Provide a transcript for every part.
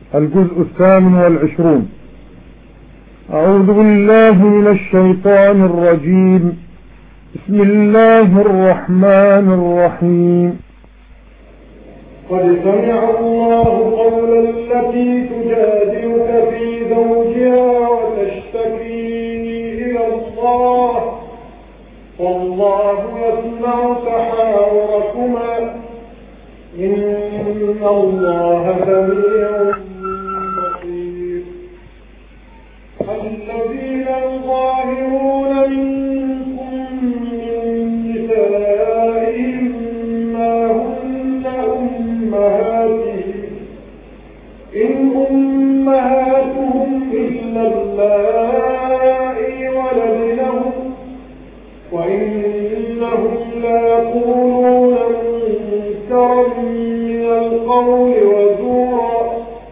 الجزء 28. أعوذ بالله من الشيطان الرجيم. بسم الله الرحمن الرحيم. قد سمع الله قول التي تجادلك في زوجها وتشتكي إلى الله والله يسمع تحاوركما إن الله سميع بصير. الذين يظاهرون منكم من نسائهم ما هن أمهاتهم إن أمهاتهم إلا اللائي ولدنهم وإنهم ليقولون منكرا من القول وزورا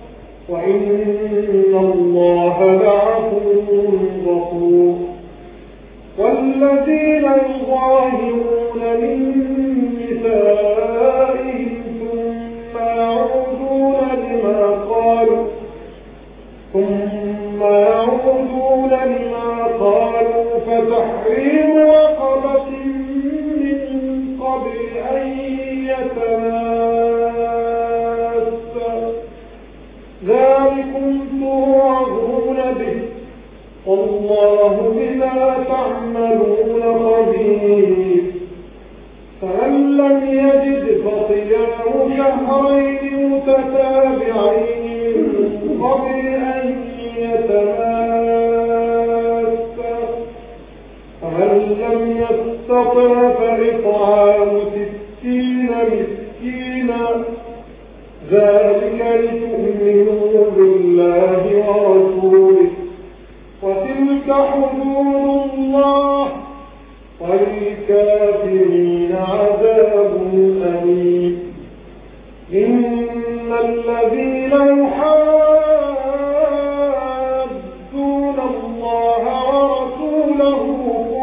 وإن الله لعفو غفور. والذين يظاهرون من نسائهم ثم يعودون لما قالوا فتحرير رقبة من قبل أن يتماسا ذلكم توعظون به والله بما تعملون خبير. فمن لم يجد فصيام شهرين متتابعين من قبل أن يتماسا فمن لم يستطع فإطعام 60 مسكينا ذلك لتؤمنوا بالله ورسوله وتلك حدود الله وللكافرين عذاب أليم. إن الذين يحادون الله ورسوله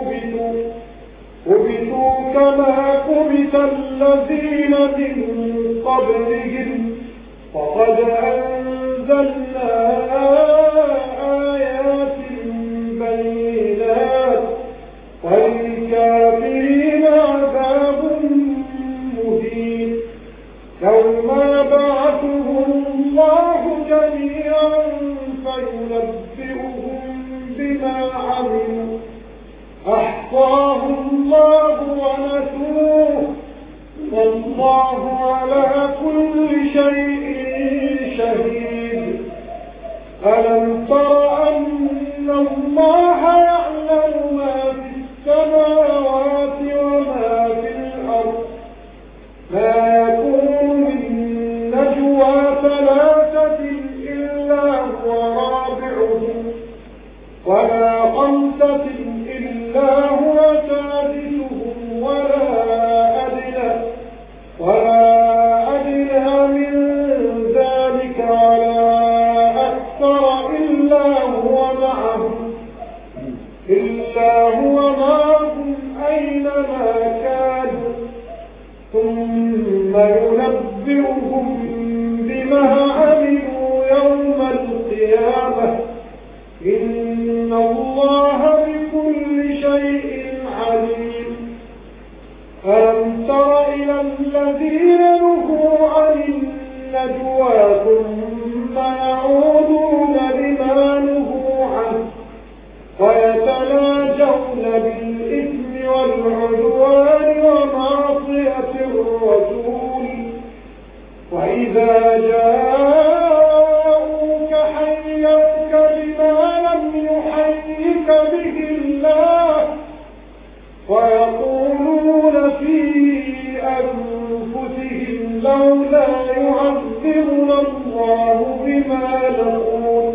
كبتوا كما كبت الذين من قبلهم وقد أنزلنا آيات بينات وللكافرين عذاب مهين. يوم يبعثهم الله جميعا فينبئهم بما عملوا أحصاه الله ونسوه والله على كل شيء شهيد. ألم تر أن الله يعلم ما في السماوات وما في الأرض ما يكون من نجوى 3 إلا هو رابعهم ولا 5 إلا هو سادسهم ولا أدنى من ذلك ولا أكثر إلا هو معهم أينما كانوا ثم ينبئهم بما عملوا يوم القيامة إن الله بكل شيء عليم. ألم تر إلى الذين نهوا عن النجوى ثم يعودون لما نهوا عنه ويتناجون بالإثم والعدوان ومعصية الرسول وإذا جاءوك حيوك بما لم يحيك به الله ويقولون في أنفسهم لولا يعذبنا الله بما نقول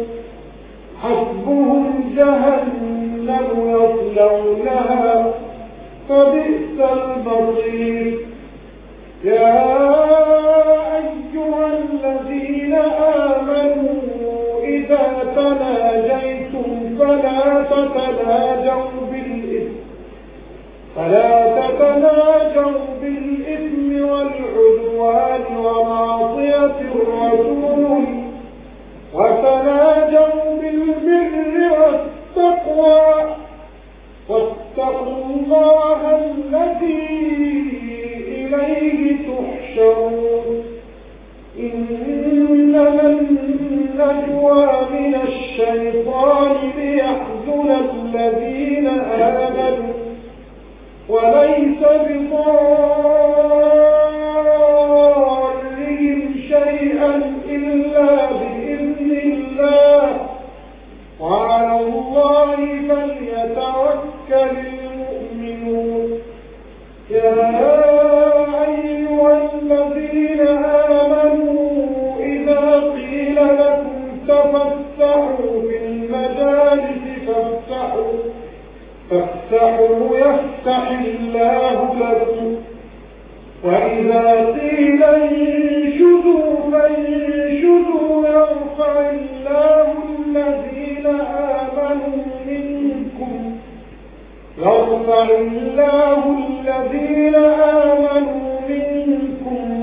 حسبهم جهنم يصلونها فبئس المصير. يا أيها الذين آمنوا إذا تناجيتم فلا تتناجوا بالإثم والعدوان ومعصية الرسول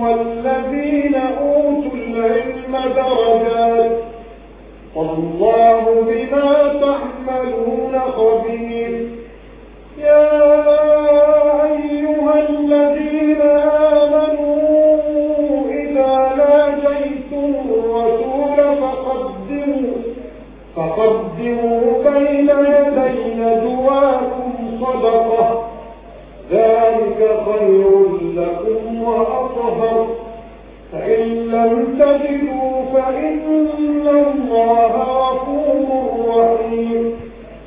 والذين أوتوا العلم درجات والله بما تعملون خبير يا أيها الذين آمنوا إذا ناجيتم الرسول فقدموا بين يدي نجواكم صدقة ذلك خير لكم وأطهر فإن لم تجدوا فإن الله غفور رحيم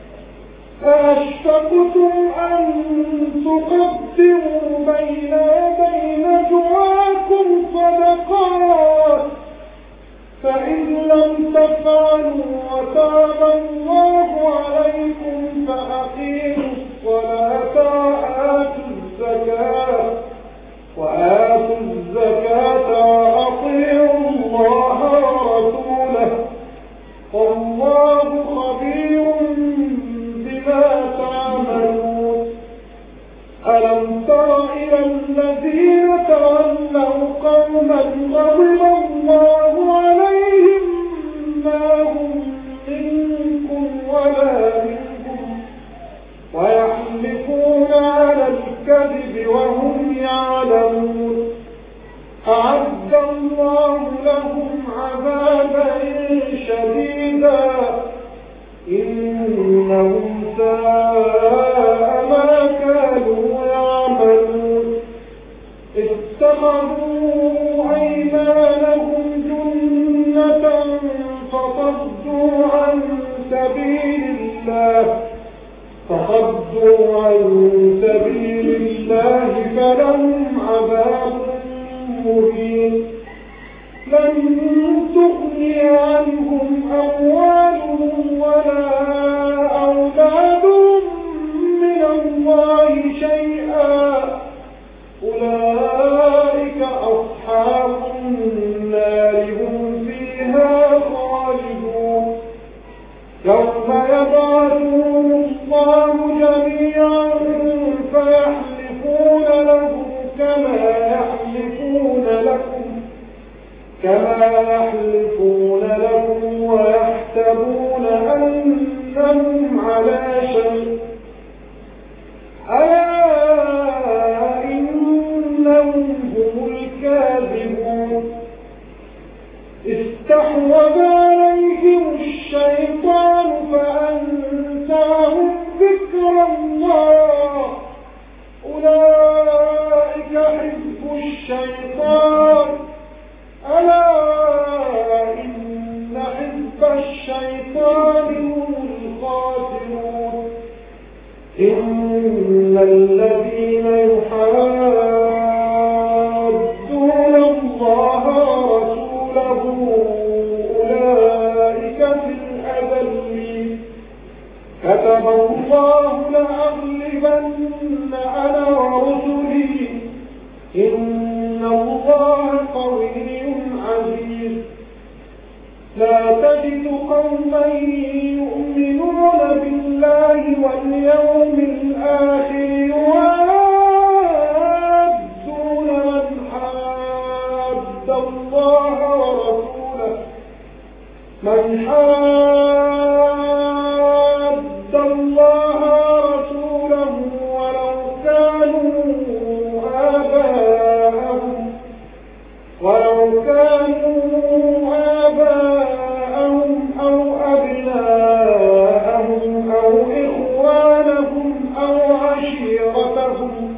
فأشفقتم أن تقدموا بين يدي نجواكم صدقات فإن لم تفعلوا وتاب الله عليكم فأقيموا الصلاة وآتوا الزكاة وأطيعوا الله ورسوله والله خبير بما تعملون ألم تر إلى الذين تولوا قوما غضب الله عليهم ما هم منكم ولا منكم ويحلفون على الكذب وهم يعلمون أعد الله لهم عذابا شديدا إنهم ساء ما كانوا يعملون اتخذوا أيمانهم جنة فصدوا عن سبيل الله فلهم عذاب مهين لن تغني عنهم أموالهم ولا أولادهم من الله شيئا أولئك أصحاب النار هم فيها خالدون يوم يبعثهم الله جميعا فيحلفون له كما يحلفون لكم ويحسبون أنهم على شيء ألا إنهم هم الكاذبون استحوذ عليهم الشيطان فأنساهم ذكر الله أولئك حزب الشيطان ألا إن حزب الشيطان هم الخاسرون إن الذين يحادون الله ورسوله أولئك في الأذلين كتب الله لأغلبن أنا ورسلي إن الله قوي عزيز لا تجد قوما يؤمنون بالله واليوم الآخر يوادون من حاد الله ورسوله ولو كانوا آباءهم أو أبناءهم أو إخوانهم أو عشيرتهم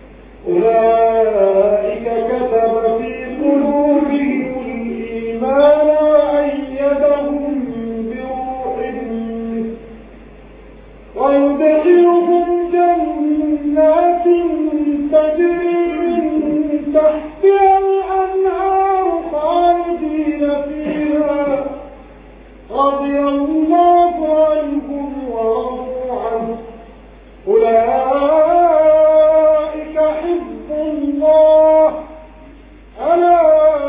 أولئك كتب في قلوبهم الإيمان وأيدهم بروح منه ويدخلهم جنات تجري من تحتها الأنهار خالدين فيها رضي الله عنهم ورضوا عنه أولئك حزب الله ألا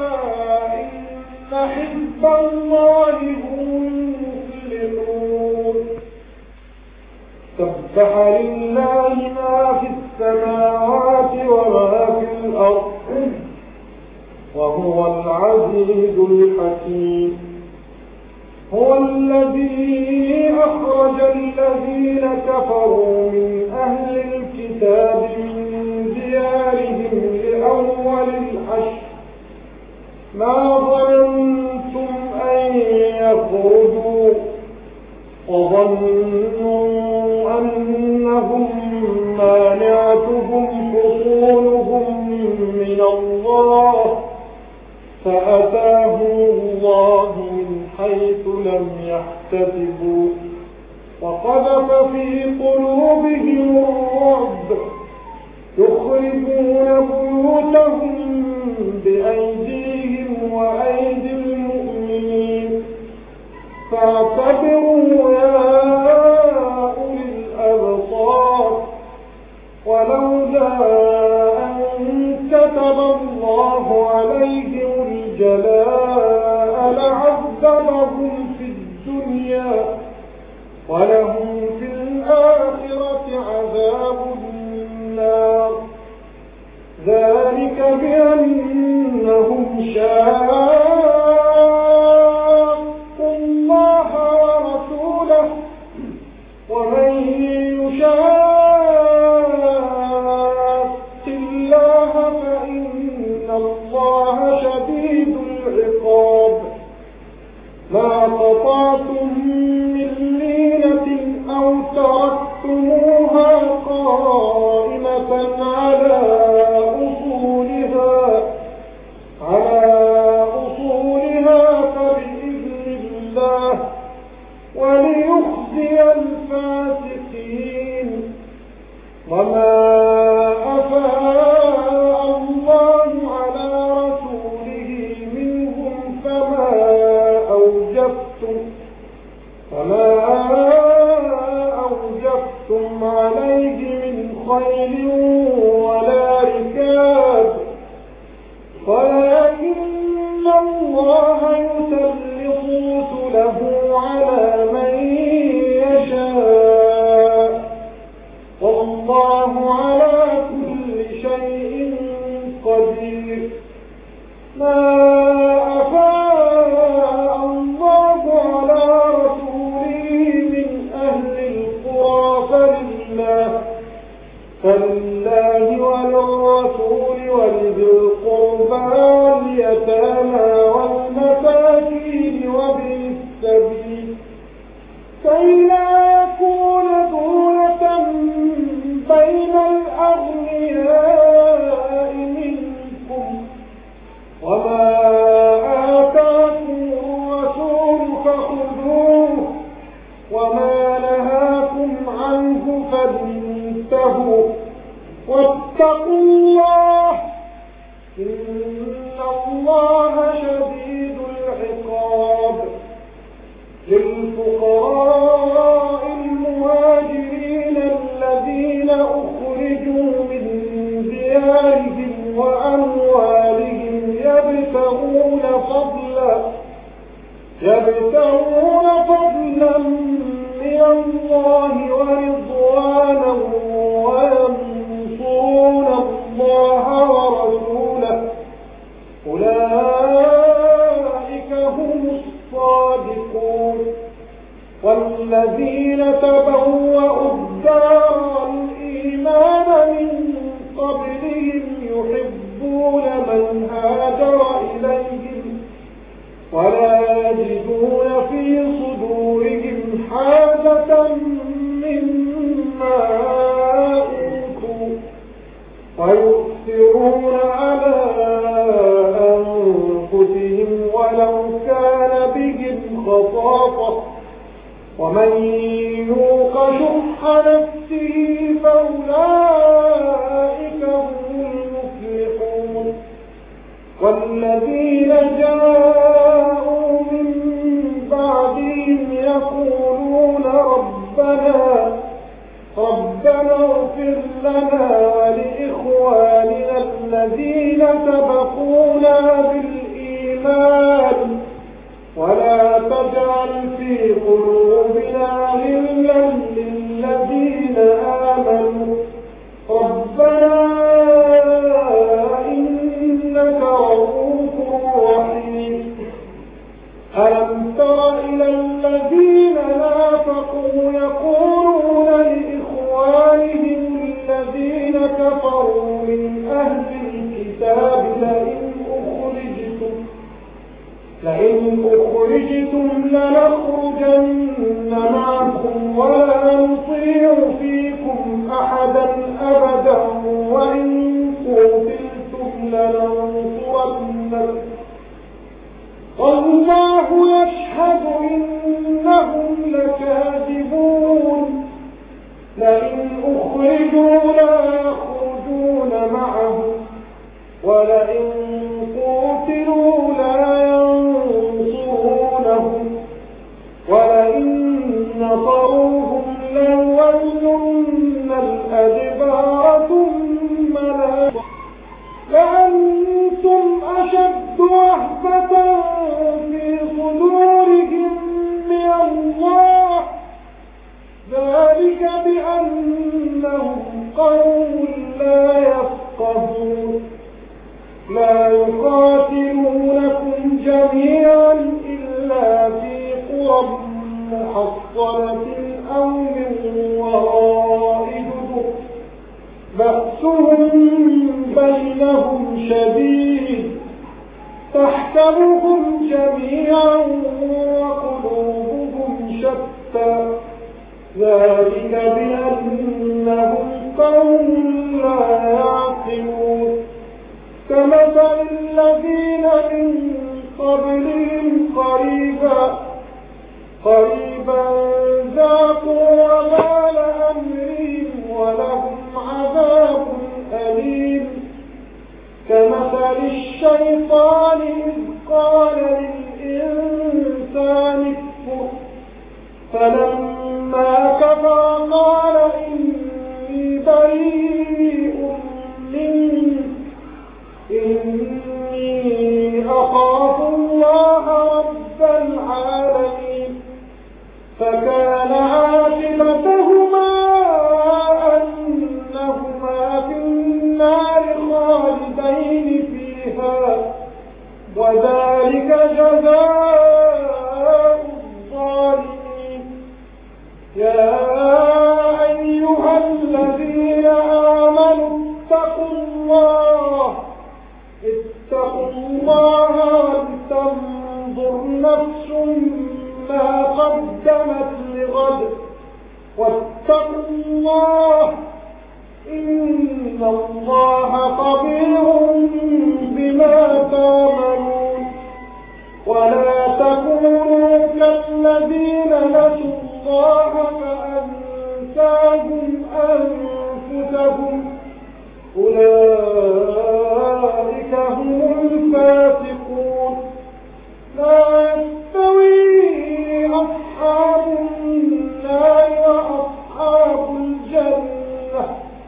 إن حزب الله هم المفلحون سبح لله ما في السماوات وما في الأرض وهو العزيز الحكيم. هو الذي أخرج الذين كفروا من أهل الكتاب من ديارهم لأول الحشر ما ظننتم أن يخرجوا وظنوا أنهم مانعتهم حصولهم من الله فأتاهم الله من حيث لم يحتسبوا وقذف في قلوبهم الرعب يخربون بيوتهم بأيديهم وأيدي المؤمنين فاعتبروا يا أولي الأبصار ولولا أن كتب الله عليهم الجلاء لعذبهم في الدنيا ولهم في الآخرة عذاب النار ذلك بأنهم شاقوا الله ورسوله ومن يشاق الله فإن الله شديد العقاب. ما قطعتم من لينة أو تركتموها قائمة على أصولها فبإذن الله وليخزي الفاسقين. وما أفاء الله على رسوله منهم فما أوجفتم عليه من خيل ولا ركاب ولكن الله يسلط رسله على من يشاء والله على كل شيء قدير. ما أفاء الله على رسوله من أهل القرى فلله وللرسول ولذي القربى واليتامى والمساكين وابن السبيل كي لا يكون دولة بين الأغنياء منكم وما آتاكم الرسول فخذوه وما نهاكم عنه فانتهوا واتقوا الله إن الله شديد العقاب. للفقراء المهاجرين الذين أخرجوا من ديارهم وأموالهم يبتغون فضلا من الله ورضوانا وينصرون الله ورسوله أولئك هم الصادقون. والذين تبوأوا الدار والإيمان من قبلهم يحبون من هاجر إليهم ولا يجدون في صدورهم حاجة مما أوتوا ويؤثرون على أنفسهم ولو كان بهم خصاصة ومن يوق شح نفسه فأولئك هم المفلحون. والذين جاءوا من بعدهم يقولون ربنا اغفر لنا ولإخواننا الذين سبقونا بالإيمان ولا تجعل في قلوبنا غلا للذين آمنوا ربنا إنك رؤوف شئتم لنخرجن معكم ولا نطيع فيكم أحدا أبدا وإن قتلتم لننصرنكم والله يشهد إنهم لكاذبون لئن أخرجوا لا يخرجون معهم ولئن قتلوا لا ينصرونهم ولئن نصروهم ليولن الأدبار ثم لأنتم أشد رهبة في صدورهم من الله ذلك بأنهم قوم لا يفقهون لا يقاتلونكم جميعا إلا في قرى محصنة أو من وراء جدر بأسهم بينهم شديد تحسبهم جميعا وقلوبهم شتى ذلك بأنهم قوم لا يعقلون كمثل الذين من قبلهم قريبا ذاقوا وبال أمرهم ولهم عذاب أليم كمثل الشيطان إذ قال للإنسان اكفر فلما كفر قال إني بريء منك إني أخاف الله رب العالمين فكان عاقبتهما أنهما في النار خالدين فيها وذلك جزاء الظالمين يا أيها الذين آمنوا اتقوا الله ولتنظر نفس ما قدمت لغد واتقوا الله إن الله خبير بما تعملون ولا تكونوا كالذين نسوا الله فأنساهم أنفسهم أولئك هم الفاسقون لا يستوي أصحاب النار وأصحاب الجنة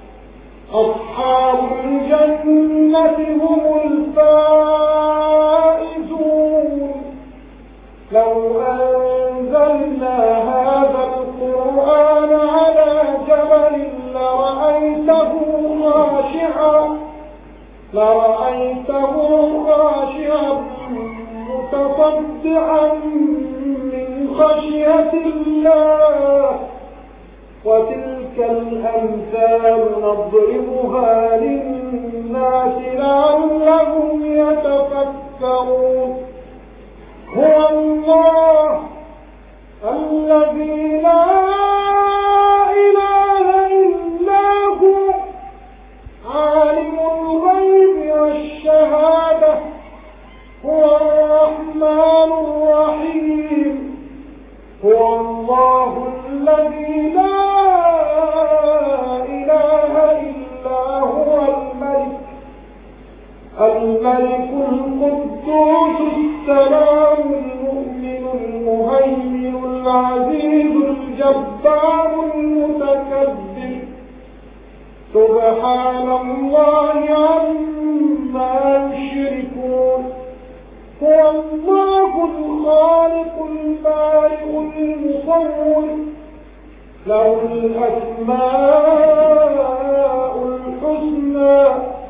أصحاب الجنة هم الفائزون لو أنزلنا هذا القرآن على جبل لرأيته خاشعا متصدعا من خشية الله وتلك الأمثال نضربها للناس لعلهم يتفكرون هو الله الذي لا إله إلا هو عالم الغيب والشهادة هو الرحمن الرحيم هو الله الذي لا إله إلا هو الملك القدوس السلام المؤمن المهيمن العزيز الجبار المتكبر سبحان الله عما يشركون هو الله الخالق البارئ المصور له الأسماء الحسنى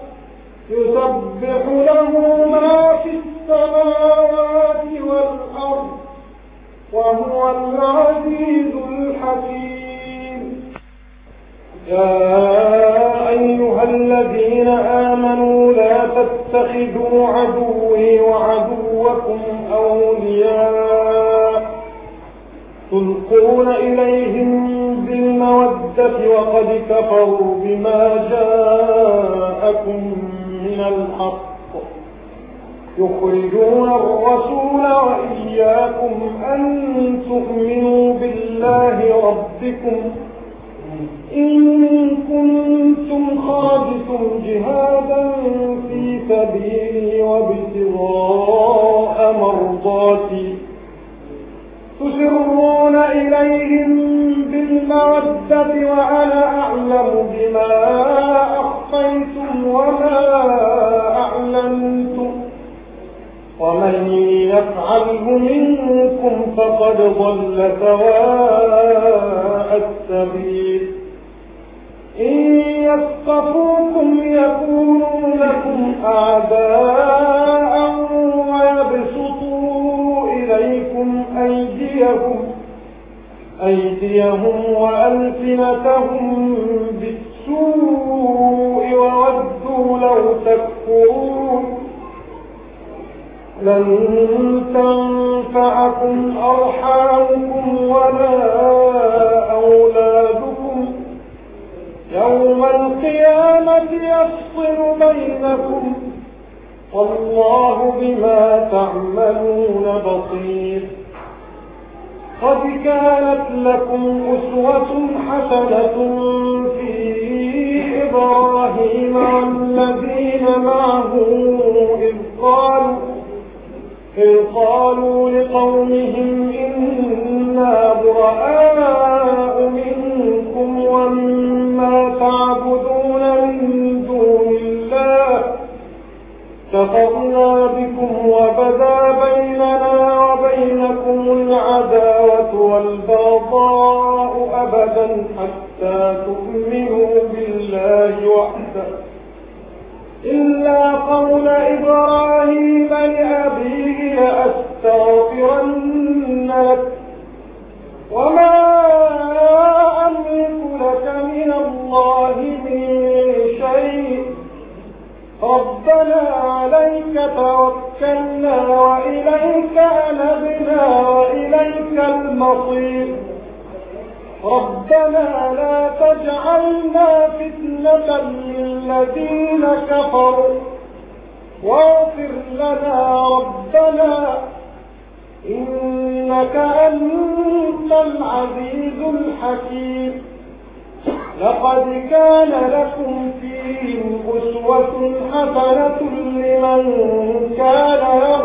يسبح له ما في السماوات والأرض وهو العزيز الحكيم يا أيها الذين آمنوا لا تتخذوا عدوي وعدوكم أولياء تلقون إليهم بالمودة وقد كفروا بما جاءكم من الحق يخرجون الرسول وإياكم أن تؤمنوا بالله ربكم إن كنتم خرجتم جهادا في سبيلي وابتغاء مرضاتي تسرون إليهم بالمودة وأنا أعلم بما أخفيتم وما أعلنتم ومن يفعله منكم فقد ضل سواء السبيل إن يثقفوكم يكونوا لكم أعداء ويبسطوا إليكم أيديهم وألسنتهم بالسوء وودوا لو تكفرون لن تنفعكم أرحامكم ولا أولادكم يوم القيامة يفصل بينكم والله بما تعملون بصير قد كانت لكم أسوة حسنة في إبراهيم والذين معه إذ قالوا لقومهم إنا براء منكم ومما تعبدون من دون الله كفرنا بكم وبدا بيننا وبينكم العداوة والبغضاء أبدا حتى تؤمنوا بالله وحده إلا قول إبراهيم لأبيه لأستغفرن لك وما أملك لك من الله من شيء ربنا عليك توكلنا وإليك أنبنا وإليك المصير ربنا لا تجعلنا فتنة للذين كفروا واغفر لنا ربنا إنك أنت العزيز الحكيم لقد كان لكم فيهم أسوة حسنة لمن كان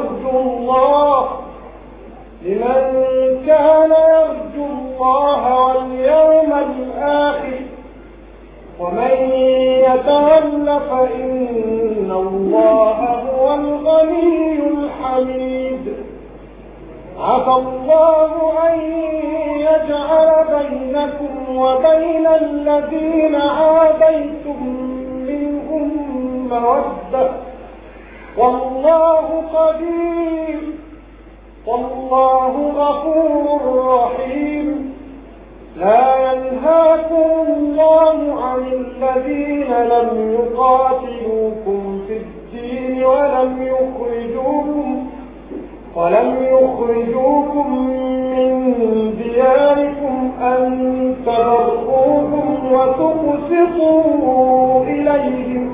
يرجو الله واليوم الآخر ومن يتول فإن الله هو الغني الحميد عسى الله أن يجعل بينكم وبين الذين عاديتم منهم مودة والله قدير والله غفور رحيم لا ينهاكم الله عن الذين لم يقاتلوكم في الدين ولم يخرجوكم من دياركم أن تبروهم وتقسطوا إليهم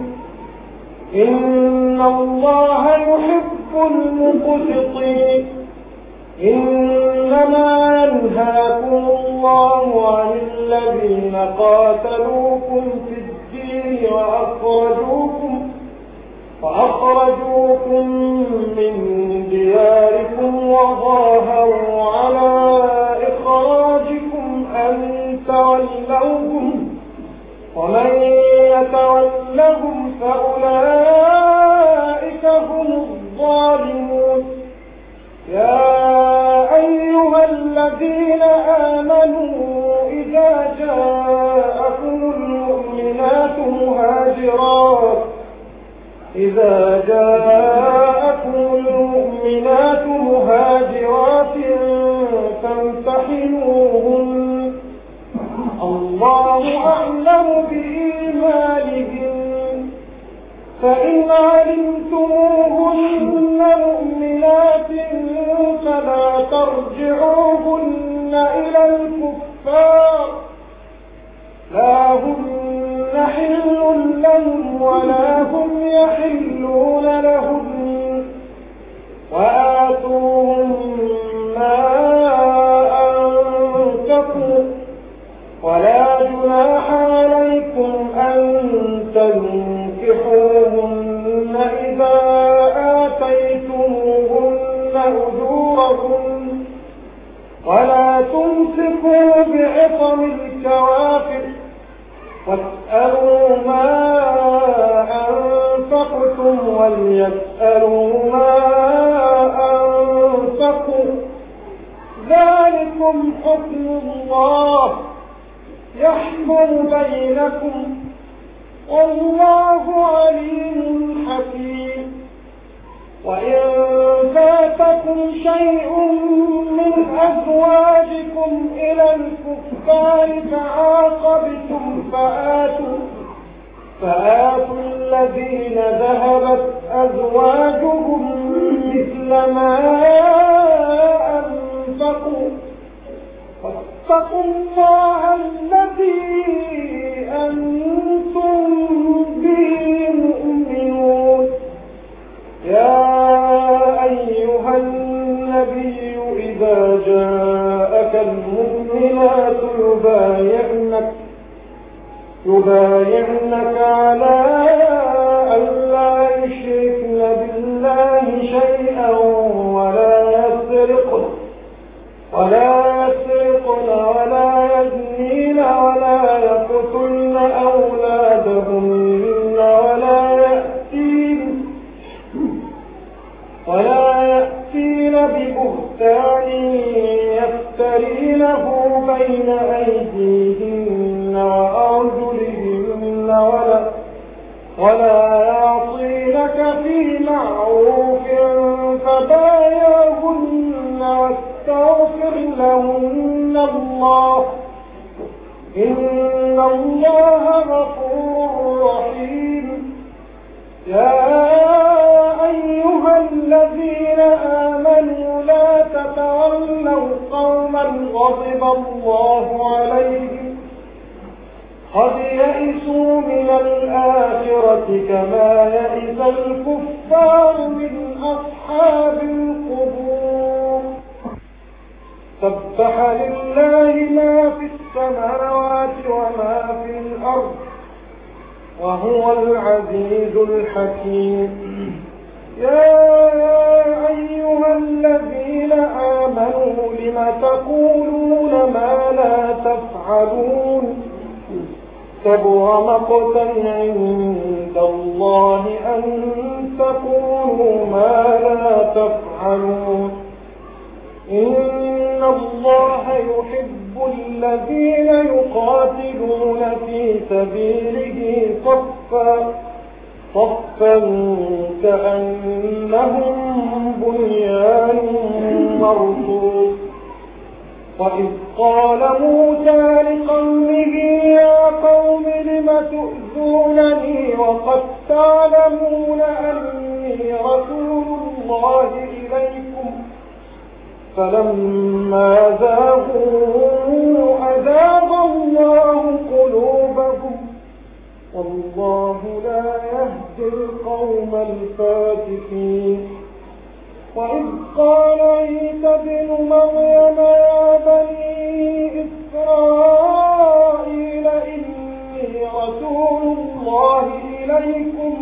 إن الله يحب المقسطين إنما ينهاكم الله عن الذين قاتلوكم في الدين وأخرجوكم من دياركم وظاهروا على إخراجكم أن تولوهم ومن يتولهم فأولئك هم الظالمون يا أيها الذين آمنوا إذا جاءكم المؤمنات مهاجرات فامتحنوهن الله أعلم بإيمانهن فإن علمتموهن مؤمنات فلا ترجعوهن إلى الكفار لا هن حل لهم ولا هم يحلون لهم وآتوهم ما أنفقوا ولا جناح عليكم أن تنكحوهن إذا آتيتموهن أجورهن ولا تمسكوا بعصم الكوافر واسألوا ما أنفقتم وليسألوا ما أنفقوا ذلكم حكم الله يحكم بينكم والله عليم حكيم وإن فاتكم شيء من أزواجكم إلى الكفار فعاقبتم فآتوا الذين ذهبت أزواجهم مثل ما أنفقوا واتقوا الله الذي أنتم به مؤمنون يا أيها النبي إذا جاءك المؤمنات يبايعنك على أن لا يشركن بالله شيئا ولا يسرقن ولا يزنين ولا يقتلن أولادهن ولا يأتين ببهتان يفترينه بين أيديهن وأرجلهن ولا يعصينك في معروف فبايعهن واستغفر لهن الله إن الله غفور رحيم يا أيها الذين آمنوا لا تتولوا قوما غضب الله عليهم قد يئسوا من الآخرة كما يئس الكفار من أصحاب القبور سبح لله ما في السماوات وما في الأرض وهو العزيز الحكيم يا أيها الذين آمنوا لم تقولون ما لا تفعلون كبر مقتا عند الله أن تقولوا ما لا تفعلون إن الله يحب الذين يقاتلون في سبيله صفا كأنهم بنيان مرصوص وإذ قال موسى لقومه يا قوم لم تؤذونني وقد تعلمون أني رسول الله إليكم فلما زاغوا أزاغ الله قلوبهم والله لا يهدي القوم الفاسقين وإذ قال عيسى ابن مريم يا بني إسرائيل إني رسول الله إليكم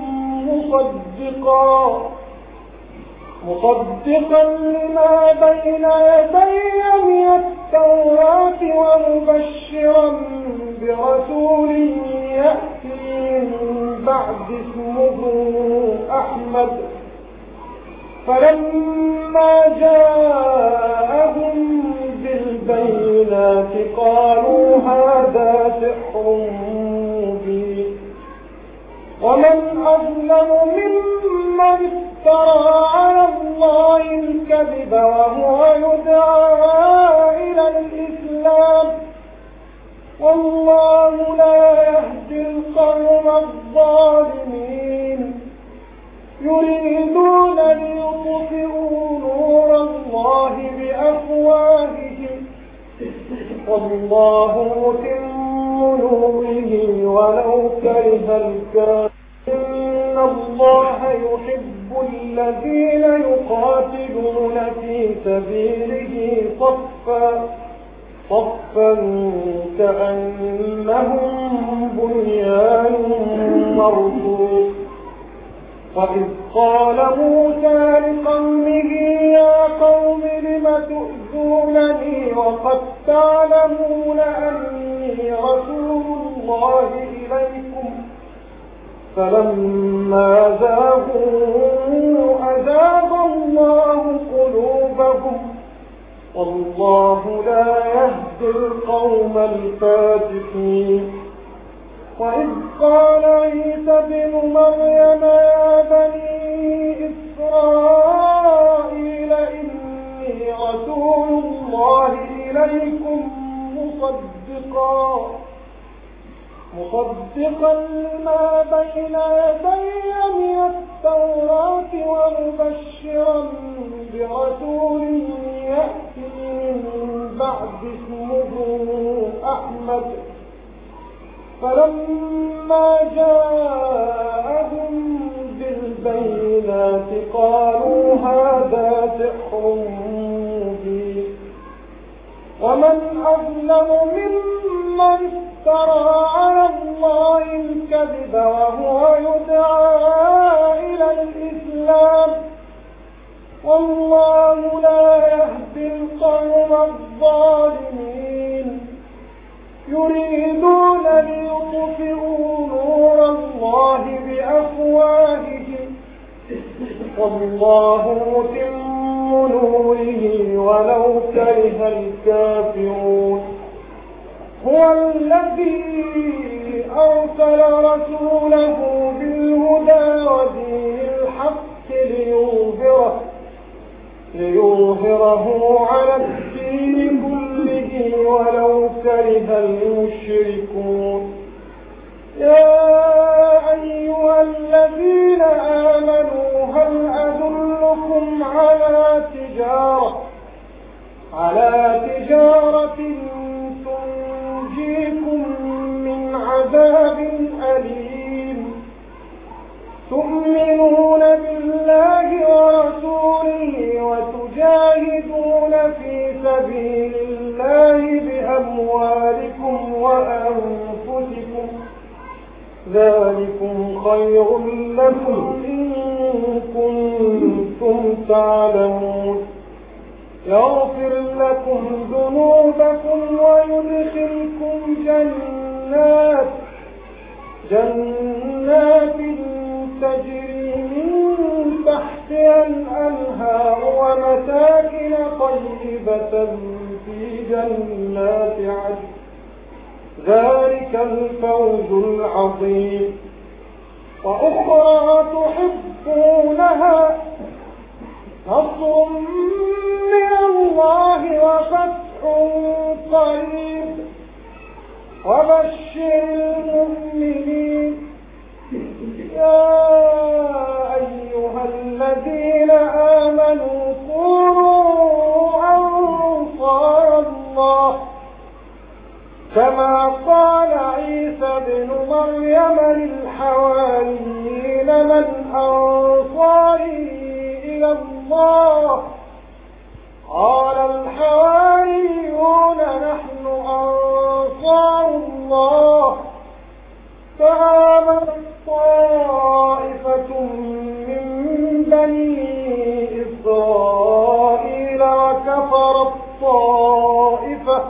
مصدقا لما بين يدي من التوراة ومبشرا برسول يأتي من بعد اسمه أحمد فلما جاءهم بالبينات قالوا هذا سحر مبين ومن أظلم ممن افترى على الله الكذب وهو يدعى إلى الإسلام والله لا يهدي القوم الظالمين يريدون ليطفئوا نور الله بأفواههم والله متم نوره ولو كره الكافرون إن الله يحب الذين يقاتلون في سبيله صفا كأنهم بنيان مرصوص وإذ قال موسى لقومه يا قوم لم تؤذونني وقد تعلمون أني رسول الله إليكم فلما زاغوا أزاغ الله قلوبهم والله لا يهدي القوم الفاسقين وإذ قال عيسى ابن مريم يا بني إسرائيل إني رسول الله إليكم مصدقا لما بين يدي من التوراة ومبشرا برسول يأتي من بعد اسمه أحمد فلما جاءهم بالبينات قالوا هذا سحر مبين ومن أظلم ممن افترى على الله الكذب وهو يدعى إلى الإسلام والله لا يهدي القوم الظالمين يريدون ليطفئوا نور الله بأفواههم والله متم نوره ولو كره الكافرون هو الذي أرسل رسوله بالهدى ودين الحق ليظهره على الدين كله ولو كره المشركون يا أيها الذين آمنوا هل أدلكم على تجارة تنجيكم من عذاب أليم تؤمنون بالله ورسوله وتجاهدون في سبيل الله بأموالكم وأنفسكم ذلكم خير لكم إن كنتم تعلمون يغفر لكم ذنوبكم ويدخلكم جنات تجري من تحتها الأنهار ومساكن طيبة في جنات عدن ذلك الفوز العظيم وأخرى تحبونها نصر من الله وفتح قريب وبشر المؤمنين يا أيها الذين آمنوا كونوا أنصار الله كما قال عيسى ابن مريم للحواريين من أنصاري إلى الله قال الحواريون نحن أنصار الله فآمنت طائفة من بني إسرائيل وكفرت طائفة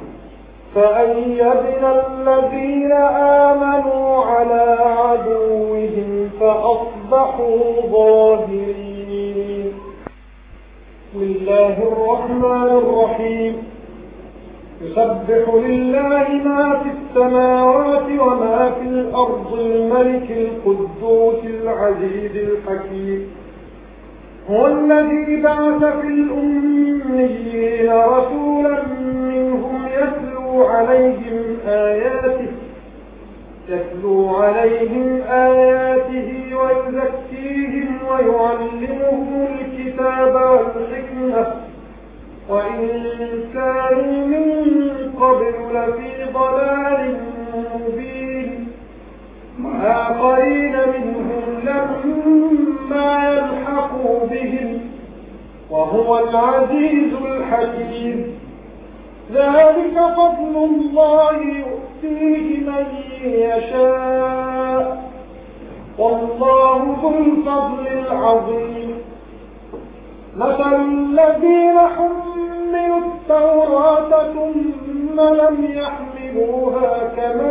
فأيدنا الذين آمنوا على عدوهم فأصبحوا ظاهرين بسم الله الرحمن الرحيم يسبح لله ما في السماوات وما في الأرض الملك القدوس العزيز الحكيم هو الذي بعث في الأميين رسولا منهم يتلو عليهم آياته ويزكيهم ويعلمهم الكتاب والحكمة وإن كانوا من قبل وهو العزيز الحكيم. ذلك فضل الله يؤتيه من يشاء والله ذو الفضل العظيم. مثل الذين حملوا التوراة ثم لم يحملوها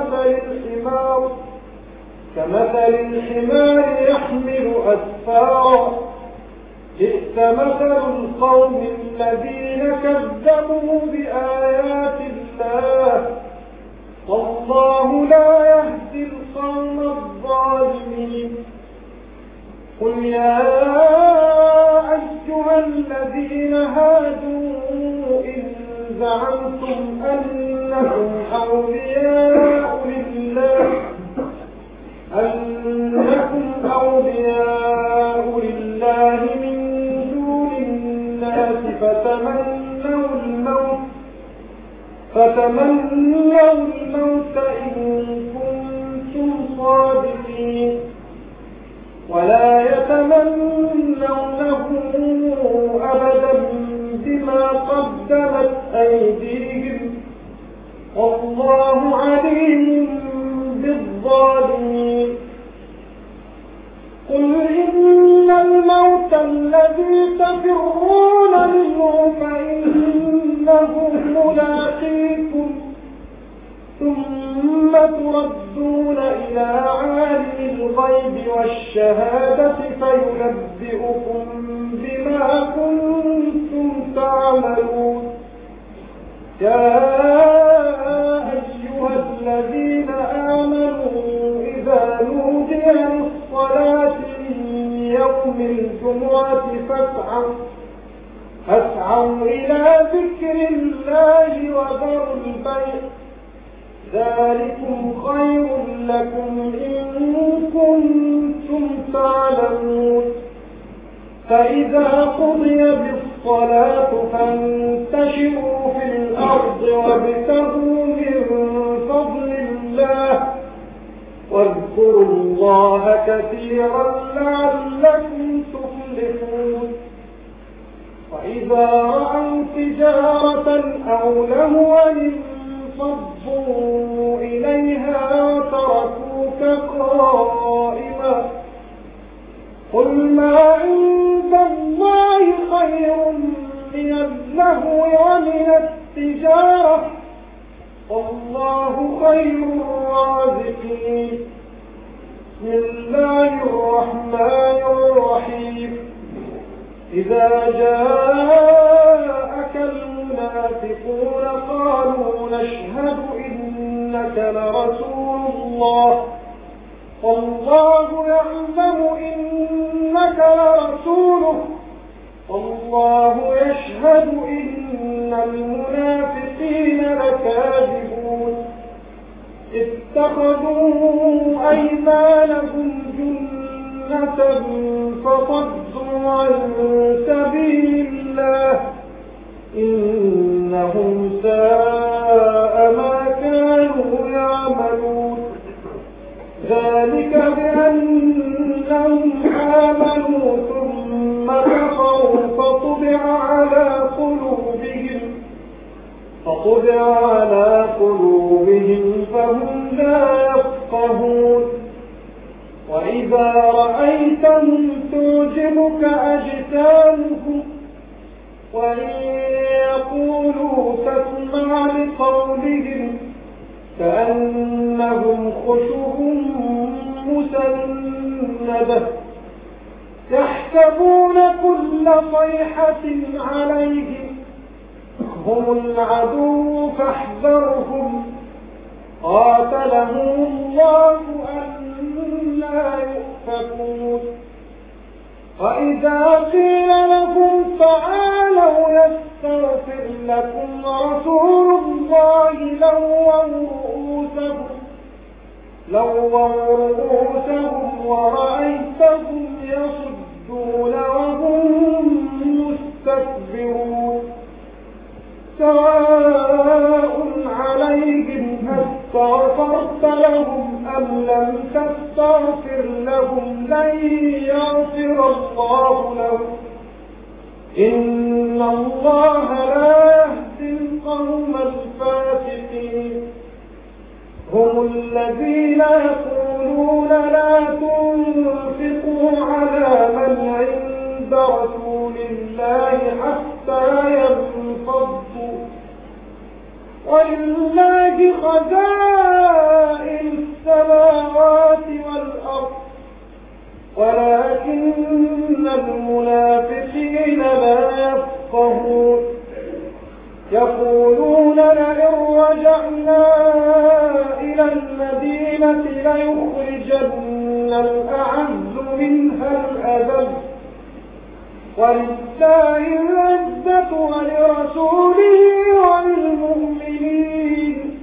كمثل الحمار يحمل أسفارا. بئس مثل القوم الذين كذبوا بآيات الله والله لا يهدي القوم الظالمين. قل يا أيها الذين هادوا إن زعمتم أنكم أولياء لله من دون الناس فتمنوا الموت إن كنتم صادقين ولا يتمنونه أبدا بما قدمت أيديهم والله عليم بالظالمين. قل إن الموت الذي تفرون منه فإنه ملاقيكم ثم تردون إلى عالم الغيب والشهادة فينبئكم بما كنتم تعملون. يا أيها الذين آمنوا إذا نودي للصلاة من يوم الجمعة فاسعوا إلى ذكر الله وذروا البيع ذلكم خير لكم إن كنتم تعلمون. فإذا قضي بالصلاة فانتشروا في الأرض وابتغوا من فضل الله واذكروا الله كثيرا لعلكم تفلحون. وإذا رأوا تجارة أو لهوا انفضوا إليها وتركوك قائما. قل ما عند الله خير من اللهو ومن التجارة والله خير الرازقين. بسم الله الرحمن الرحيم. إذا جاءك المنافقون قالوا نشهد إنك لرسول الله والله يعلم إنك لرسوله والله يشهد إن المنافقين لكاذبون. اتخذوا أيمانهم جنة فصدوا عن سبيل الله إنهم ساء ما كانوا يعملون. ذلك بأنهم آمنوا ثم كفروا فطبع على قلوبهم فهم لا يفقهون. وإذا رأيتهم تعجبك أجسامهم وإن يقولوا تسمع لقولهم كأنهم خشب مسندة يحسبون كل صيحة عليهم هم العدو فاحذرهم قاتلهم الله أنى يؤفكون. وإذا قيل لهم تعالوا يستغفر لكم رسول الله لووا رؤوسهم ورأيتهم يصدون وهم مستكبرون. سواء عليهم أستغفرت لهم أم لم تستغفر لهم لن يغفر الله لهم إن الله لا يهدي القوم الفاسقين هم الذين يقولون لا تنفقوا على من عند رسول الله حتى ينفضوا ولله خزائن السماوات والأرض ولكن المنافقين لا يفقهون يقولون لئن رجعنا إلى المدينة ليخرجن الأعز منها الأذل ولله العزة ولرسوله وللمؤمنين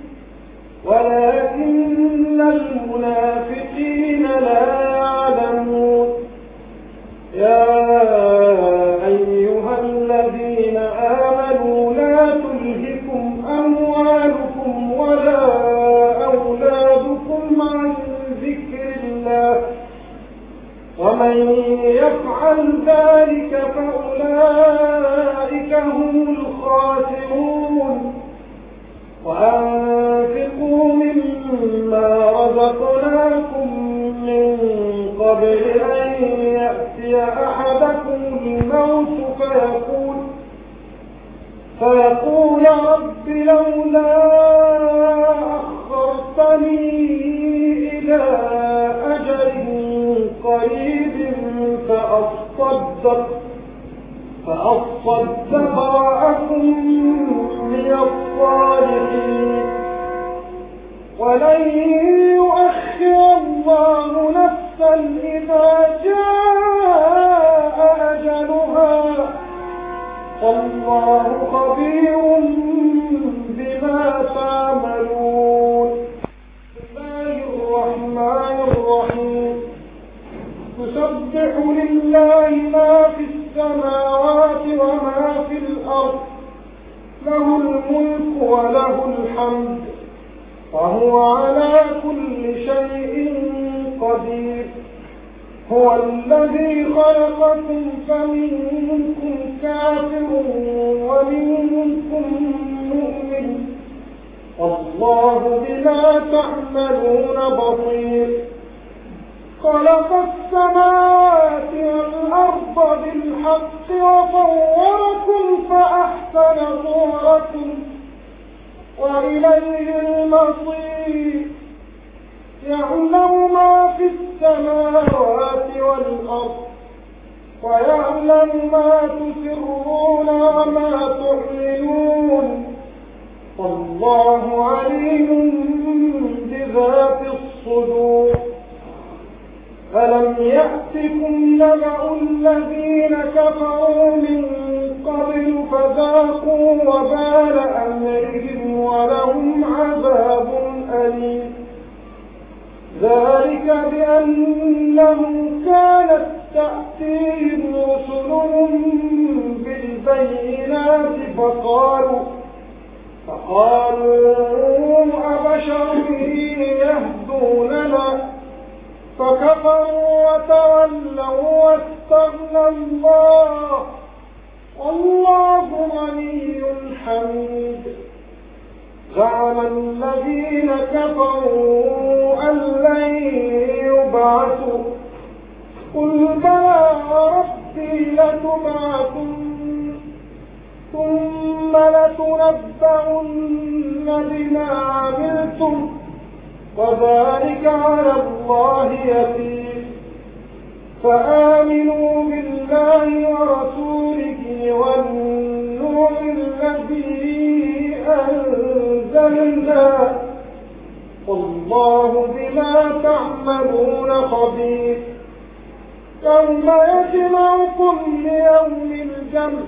ولكن المنافقين لا يعلمون يا أيها الذين آمنوا لا تلهكم أموالكم ولا أولادكم عن ذكر الله ومن يفعل ذلك فأولئك هم الخاسرون وأنفقوا مما رزقناكم من قبل أن يأتي أحدكم الموت فيقول رب لولا أخرتني إلى أجل قريب فأصدق وأكن من الصالحين ولن يؤخر الله نفسا إذا جاء أجلها والله خبير بما تعملون بسم الله الرحمن الرحيم يسبح لله ما في السماوات وما في الأرض له الملك وله الحمد وهو على كل شيء قدير هو الذي خلقكم فمنكم كافر ومنكم مؤمن والله بما تعملون بصير خلق السماوات والأرض بالحق وصوركم فأحسن صوركم وإليه المصير يعلم ما في السماوات والأرض ويعلم ما تسرون وما تعلنون والله عليم بذات الصدور ألم يأتكم نبأ الذين كفروا من قبل فذاقوا وبال أمرهم ولهم عذاب أليم ذلك بأنه كانت تأتيهم رسلهم بالبينات فقالوا أبشر يهدوننا فكفروا وتولوا واستغنى الله والله غني حميد زعم الذين كفروا أن لن يبعثوا قل بلى ربي لتبعثن ثم لتنبؤن بما عملتم وذلك على الله يسير فآمنوا بالله ورسوله والنور الذي أنزلنا والله بما تعملون خبير يوم يجمعكم ليوم الجمع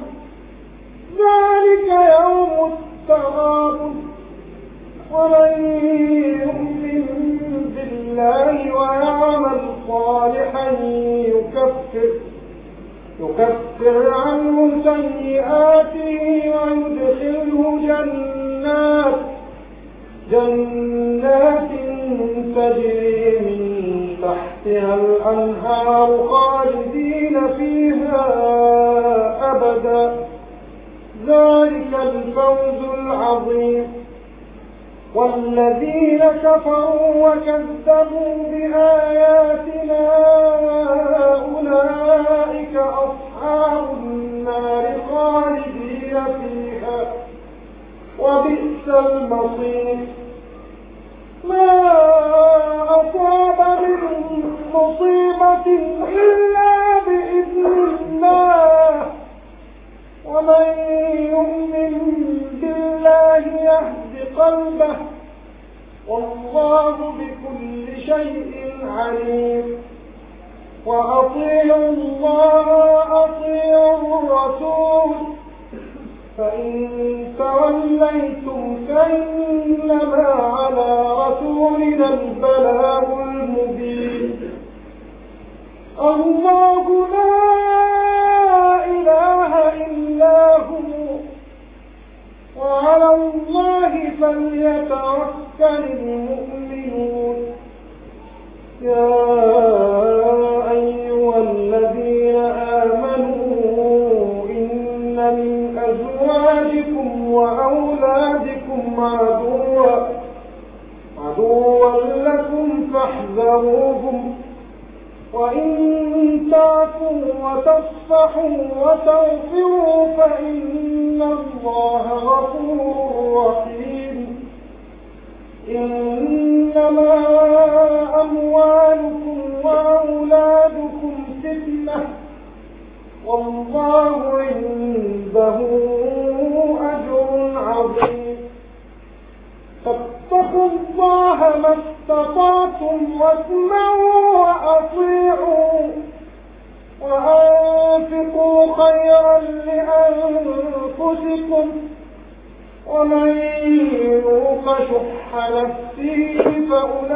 ذلك يوم التغابن ومن يؤمن بالله ويعمل صالحا يكفر عنه سيئاته ويدخله جنات تجري من تحتها الأنهار خالدين فيها أبدا أبدا. ذلك الفوز العظيم. والذين كفروا وكذبوا بآياتنا أولئك أصحاب النار خالدين فيها وبئس المصير. ما أصاب من مصيبة إلا بإذن الله، ومن يؤمن بالله يهد قلبه، والله بكل شيء عليم. وأطيعوا الله وأطيعوا الرسول، فإن توليتم فإنما على رسولنا البلاغ المبين. الله لا إله إلا هو، وعلى الله فليتوكل المؤمنون. يا أيها الذين آمنوا إن من أزواجكم وأولادكم عدوا لكم فاحذروهم، وإن تعفوا وتصفحوا وتغفروا فإن الله غفور رحيم. إنما أموالكم وأولادكم فتنة، والله عنده أجر عظيم. فاتقوا الله ما استطعتم واسمعوا وأطيعوا، وأنفقوا خيرا لأنفسكم، ومن يوق شح نفسه فأولئك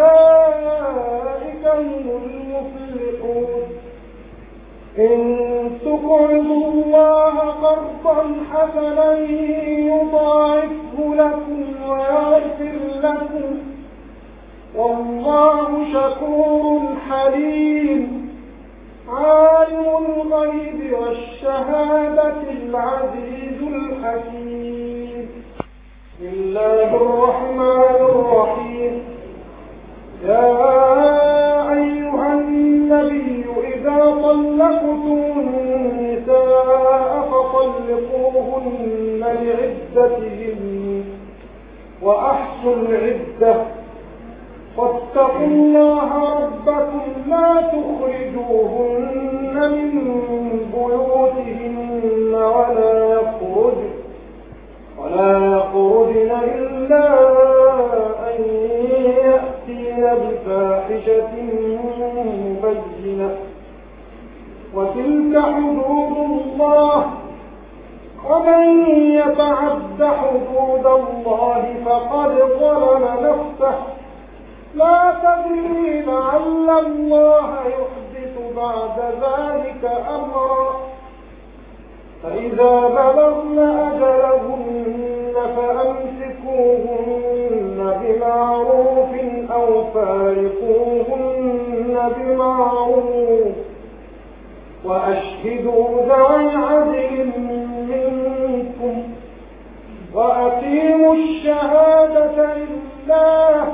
هم المفلحون. إن تقرضوا الله قرضا حسنا يضاعفه لكم ويغفر لكم، والله شكور حليم. عالم الغيب والشهادة العزيز الحكيم. بسم الله الرحمن الرحيم. يا أيها النبي إذا طلقتم النساء فطلقوهن لعدتهن وأحصوا العدة، واتقوا الله ربكم لا تخرجوهن من بيوتهن ولا يخرجن إلا أن يأتين بفاحشة مبينة، وتلك حدود الله، ومن يتعد حدود الله فقد ظلم نفسه. لا تدري لعل الله يحدث بعد ذلك أمرا. فإذا بلغن أجلهن فأمسكوهن بمعروف أو فارقوهن بمعروف، وأشهدوا ذوي عدل منكم، وأقيموا الشهادة لله.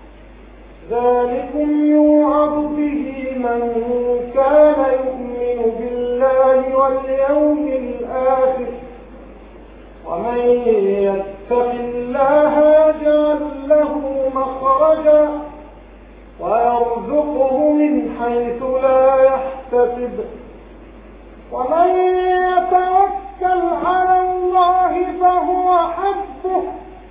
ذلكم يوعظ به من كان يؤمن بالله واليوم الآخر، ومن يتق الله يجعل له مخرجا ويرزقه من حيث لا يحتسب، ومن يتوكل على الله فهو حسبه.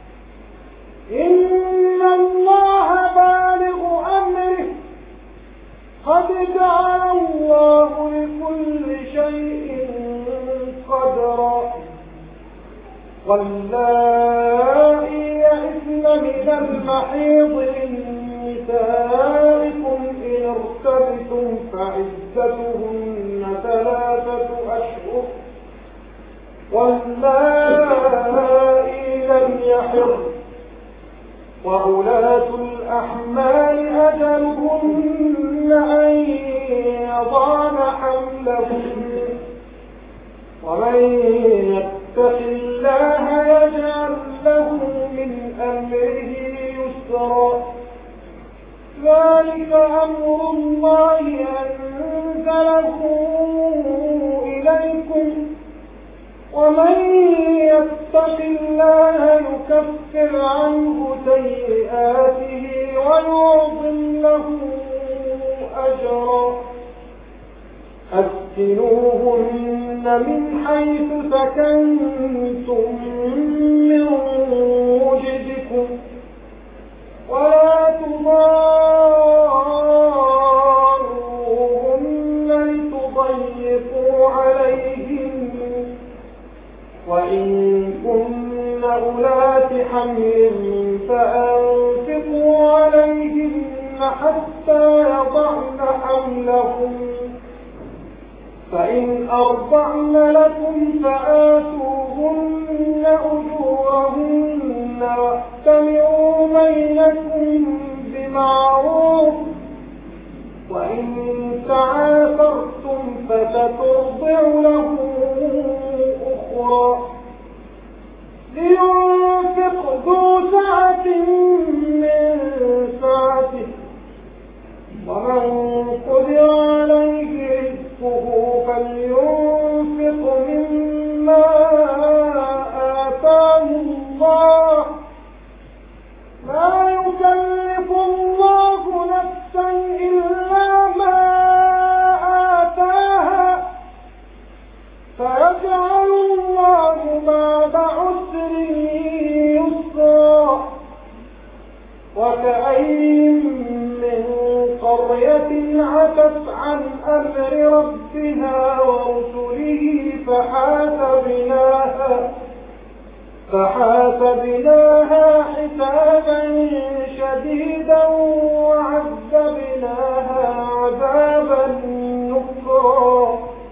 إن الله بالغ أمره، قد جعل الله لكل شيء قدرا. واللائي يئسن من المحيض من نسائكم إن ارتبتم فعدتهن 3 أشهر، واللائي لم يحضن، وأولاة الأحمال أجلهن أن يضعن حملهن، ومن يتق الله يجعل له من أمره يسرا ذلك أمر الله أنزله إليكم ومن يتق الله يكفر عنه سيئاته ويعظم له أجرا أسكنوهن من حيث سكنتم من وجدكم ولا تضاروهن لتضيقوا عليهن وإن كن أولات حمل فأنفقوا عليهن حتى يضعن حملهن فإن أرضعن لكم فآتوهن أجورهن واأتمروا بينكم بمعروف وإن تعافرتم فسترضع له أخرى لينفق ذو سعة من سعته ومن قدر عليه رزقه فلينفق مما آتاه الله لا يكلف الله نفسا إلا ما آتاها فيجعل الله بعد عسر يسرا وكأين من قرية عتت عن أمر ربها ورسله فحاسبناها حسابا شديدا وعذبناها عذابا نكرا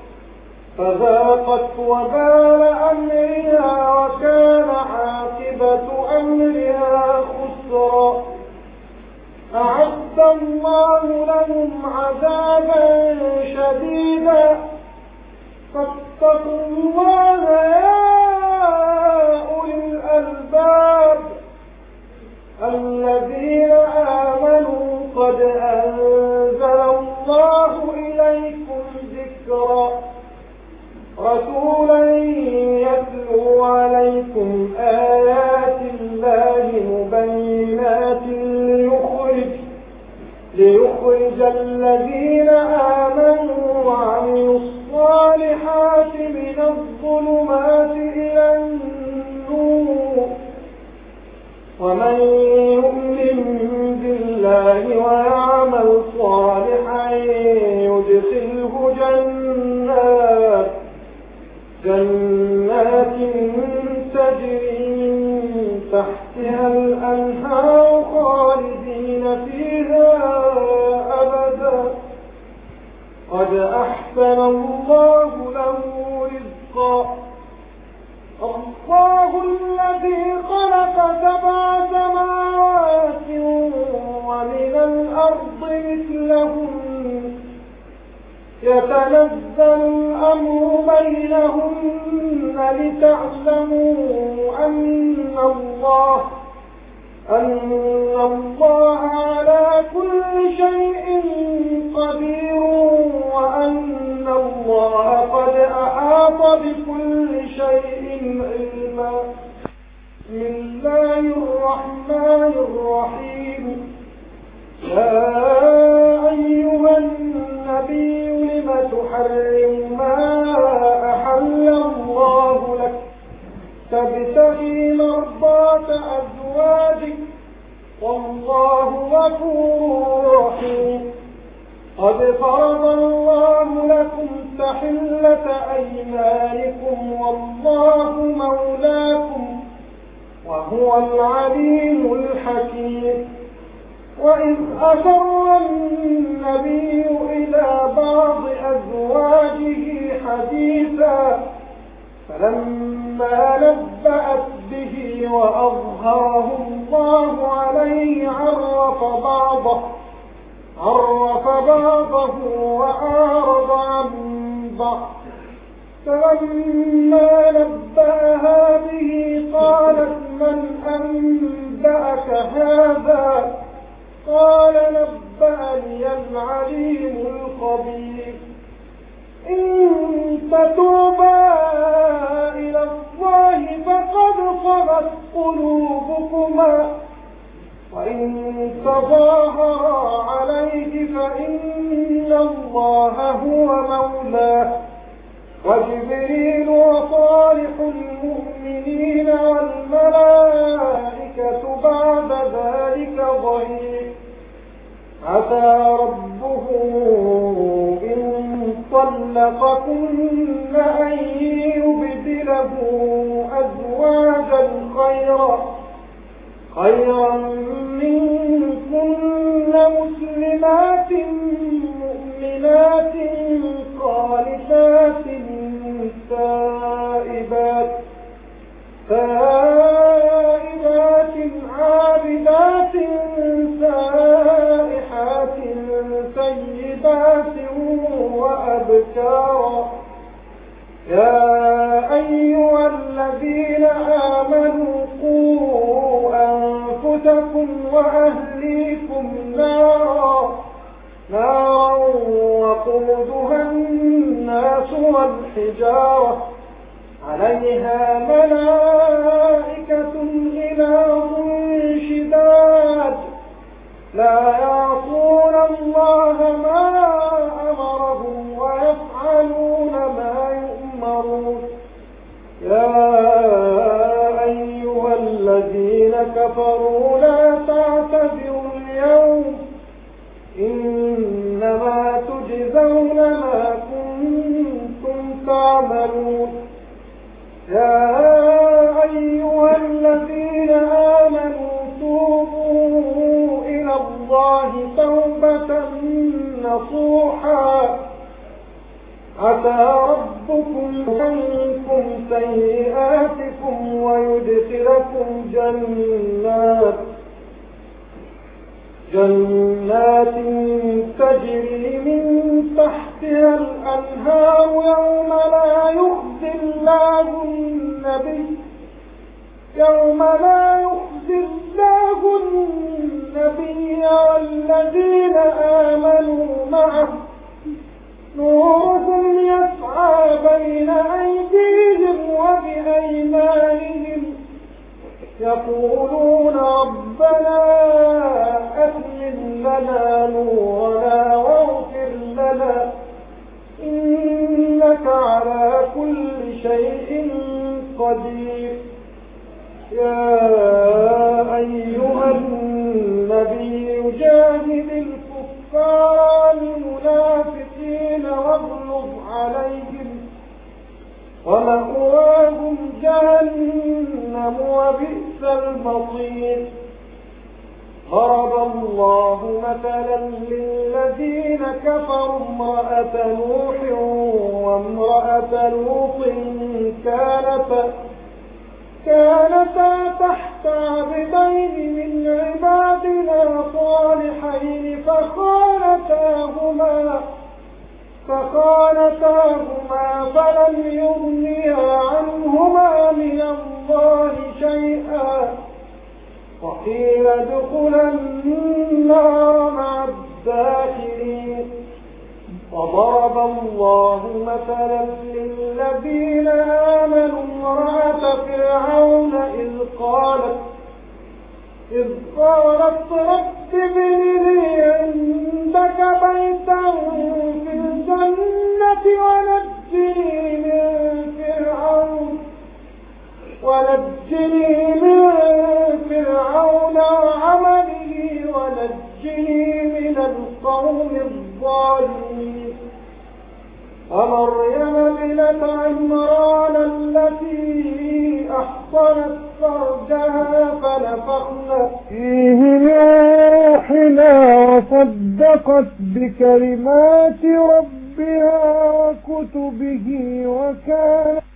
فذاقت وبال أمرها وكان عاقبة أمرها خسرا أعد الله لهم عذابا شديدا فاتقوا الله يا أولي الألباب الذين آمنوا قد أنزل الله إليكم ذكرا رسولا يتلو عليكم آيات الله مبينات ليخرج الذين آمنوا وعملوا الصالحات من الظلمات إلى النور ومن يؤمن بالله ويعمل صالحا يدخله جنات تجري من تحتها الأنهار خالدين فيها أبدا قد أحسن الله له رزقا الله الذي خلق 7 سماوات ومن الأرض مثلهم يتنزل الأمر بينهن لتعلموا أن الله على كل شيء قدير وأن الله قد أحاط بكل شيء علما بسم الله الرحمن الرحيم يا أيها النبي لم تحرم ما أحل الله لك تبتغي مرضات أزواجك والله غفور رحيم قد فرض الله لكم تحلة أيمانكم والله مولاكم وهو العليم الحكيم وإذ أسر النبي إلى بعض أزواجه حديثا فلما نبأت به وأظهره الله عليه عرف بعضه وأعرض عن بعض فلما نبأها به قالت من أنبأك هذا؟ قال نبأني العليم الخبير. إن تتوبا إلى الله فقد صغت قلوبكما وإن تظاهرا عليه فإن الله هو مولاه وجبريل وصالح المؤمنين والملائكة بعد ذلك ظهير. عسى ربه إن طلقكن أن يبدله أزواجا خيرا منكن مسلمات مؤمنات قانتات تائبات عابدات سائحات سيبات وأبكارا. يا أيها الذين آمنوا قوا أنفسكم وأهليكم نارا وقودها الناس والحجارة عليها ملائكة غلاظ شداد لا يعصون الله ما أمرهم ويفعلون ما يؤمرون. يا أيها الذين كفروا لا تعتذروا اليوم إنما تجزون ما كنتم تعملون. يا أيها الذين آمنوا توبوا إلى الله توبة نصوحا عسى ربكم عنكم سيئاتكم ويدخلكم جنات تجري من تحتها الأنهار يوم لا يخزي الله النبي والذين آمنوا معه نورهم يسعى بين أيديهم وبأيمانهم يقولون ربنا أتمم لنا نورنا واغفر لنا إنك على كل شيء قدير. يا أيها النبي جاهد الكفار المنافقين واغلظ عليهم ومأواهم جهنم وبئس المصير. ضرب الله مثلا للذين كفروا امرأة نوح وامرأة لوط كانتا تحت عبدين من عبادنا صالحين فخانتاهما فلم يغنيا عنهما من الله شيئا وقيل ادخلا النار مع الداخلين. وضرب الله مثلا للذين آمنوا امرأة فرعون إذ قالت رب ابن لي عندك بيتا في الجنة ونجني من فرعون وعمله ونجني من القوم الظالمين. ومريم ابنة عمران التي أحصنت فرجها فنفخنا فيه من روحنا وصدقت بكلمات ربها وكتبه وكانت